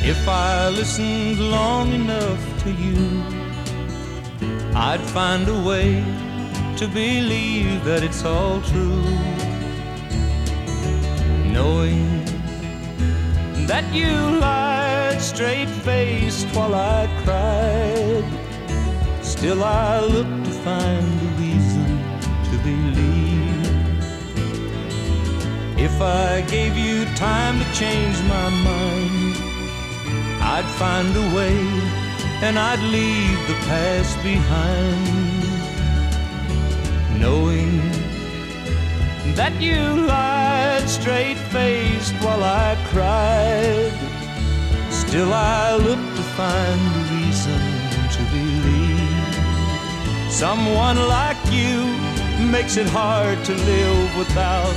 If I listened long enough to you, I'd find a way to believe that it's all true. Knowing that you lied straight-faced while I cried, still I looked to find a reason to believe. If I gave you time to change my mind, I'd find a way and I'd leave the past behind. Knowing that you lied straight-faced while I cried, still I looked to find a reason to believe. Someone like you makes it hard to live without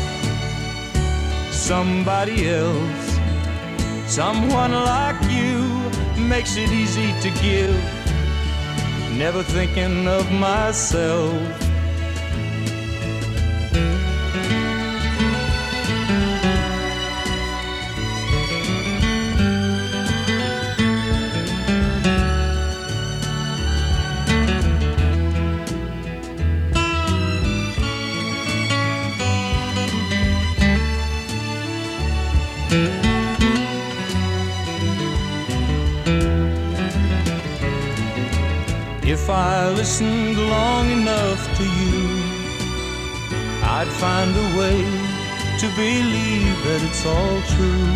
somebody else. Someone like you makes it easy to give, never thinking of myself. If I listened long enough to you, I'd find a way to believe that it's all true.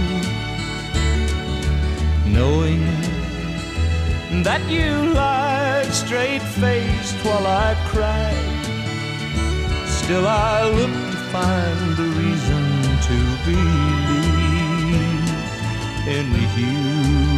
Knowing that you lied straight-faced while I cried, still I looked to find a reason to believe in you.